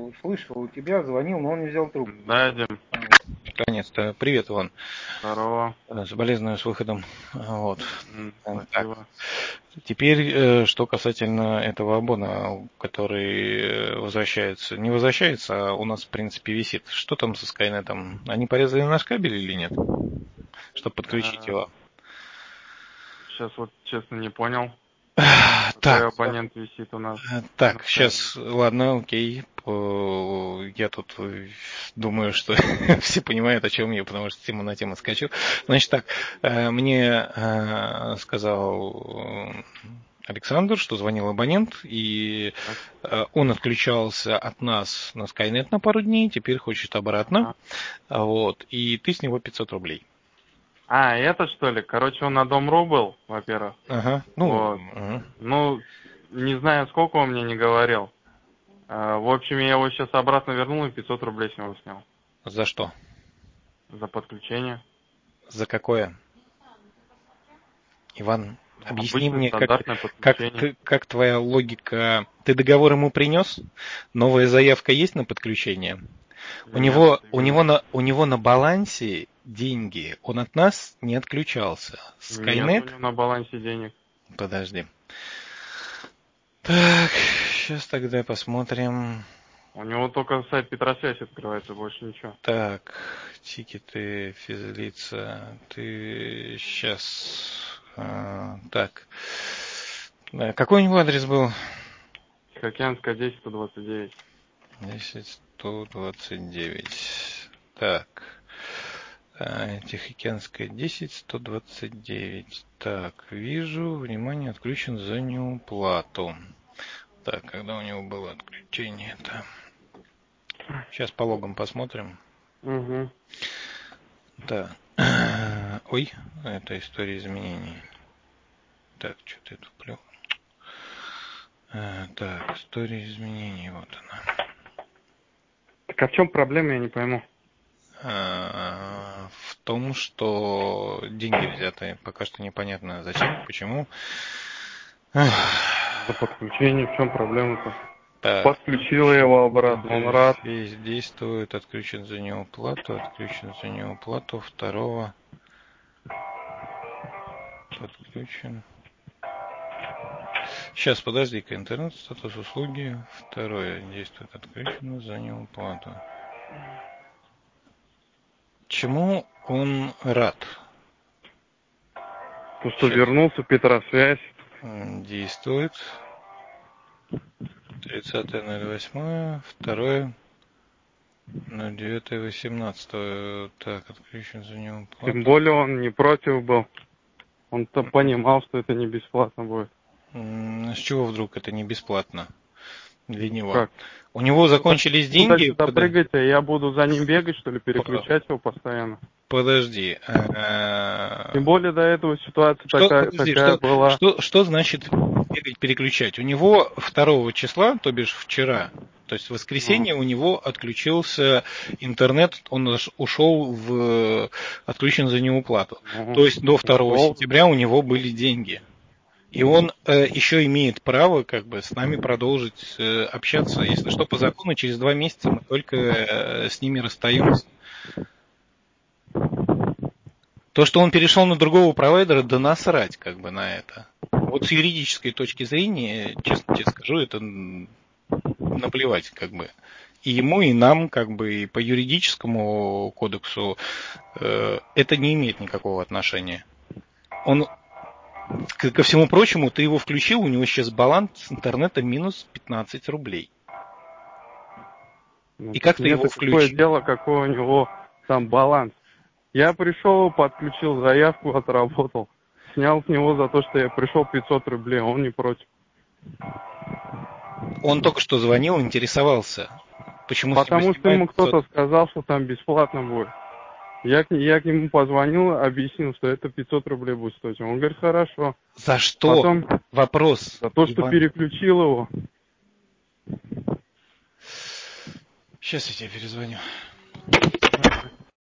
слышал, у тебя звонил, но он не взял трубку. Да, Дим. Наконец-то. Привет, Иван. Здорово. Соболезную с выходом. Вот. Спасибо. Так. Теперь, что касательно этого Абона, который возвращается. Не возвращается, а у нас, в принципе, висит. Что там со Скайнетом? Они порезали наш кабель или нет? Чтобы подключить его. Сейчас вот, честно, не понял. Так. Какой абонент висит у нас? Так, сейчас, ладно, окей. Я тут думаю, что все понимают, о чем я, потому что тема на тему скачу. Значит так, мне сказал Александр, что звонил абонент, и он отключался от нас на Skynet на пару дней, теперь хочет обратно. Вот, и ты с него 500 рублей. Это что ли? Короче, он на Дом.ру был, во-первых. Ага, вот. Ну, не знаю, сколько он мне не говорил. В общем, я его сейчас обратно вернул и 500 рублей с него снял. За что? За подключение. За какое? Иван, объясни Обычное мне, подключение. как твоя логика... Ты договор ему принес? Новая заявка есть на подключение? У него на балансе деньги. Он от нас не отключался. Нет у него на балансе денег. Подожди. Так, сейчас тогда посмотрим. У него только сайт Петросвязь открывается, больше ничего. Так, тикеты, физлица. Ты сейчас... так. Какой у него адрес был? Тихоокеанская, 10, 129. 10, 129. Так. Тихоокеанская, 10, 129. Так, вижу, внимание, отключен за неуплату. Так, когда у него было отключение-то? Сейчас по логам посмотрим. Угу. Да. Ой, это история изменений. Так, что-то я туплю. Так, история изменений, вот она. Так а в чем проблема, я не пойму. В том, что деньги взяты. Пока что непонятно зачем, почему. За подключение, в чем проблема-то? Так. Подключила его обратно, он рад. Действует, отключен за неуплату, второго. Подключен. Сейчас, подожди-ка, интернет, статус услуги, второе, действует, отключено за неуплату. Чему он рад? То, что вернулся Петросвязь. Действует. 30.08, второе. 09.18. Так, отключен за неуплату. Тем более он не против был. Он-то понимал, что это не бесплатно будет. С чего вдруг это не бесплатно для него? Как? У него закончились деньги. Сюда прыгать, а я буду за ним бегать, что ли, переключать его постоянно? Подожди. Тем более до этого ситуация такая была. Что значит бегать, переключать? У него 2 числа, то бишь вчера, то есть в воскресенье, у него отключился интернет, он ушел отключен за неуплату. То есть до 2 сентября у него были деньги. И он еще имеет право с нами продолжить общаться. Если что, по закону, через 2 месяца мы только с ними расстаемся. То, что он перешел на другого провайдера, да насрать на это. Вот с юридической точки зрения, честно тебе скажу, это наплевать И ему, и нам, и по юридическому кодексу это не имеет никакого отношения. Он, ко всему прочему, ты его включил, у него сейчас баланс интернета минус 15 рублей. И как ты его включил? Какое дело, какой у него там баланс? Я пришел, подключил заявку, отработал. Снял с него за то, что я пришел 500 рублей, он не против. Он только что звонил, интересовался. Почему Потому что ему кто-то сказал, что там бесплатно будет. Я к нему позвонил, объяснил, что это 500 рублей будет стоить. Он говорит, хорошо. За что? Потом, вопрос. За то, что переключил его. Сейчас я тебе перезвоню.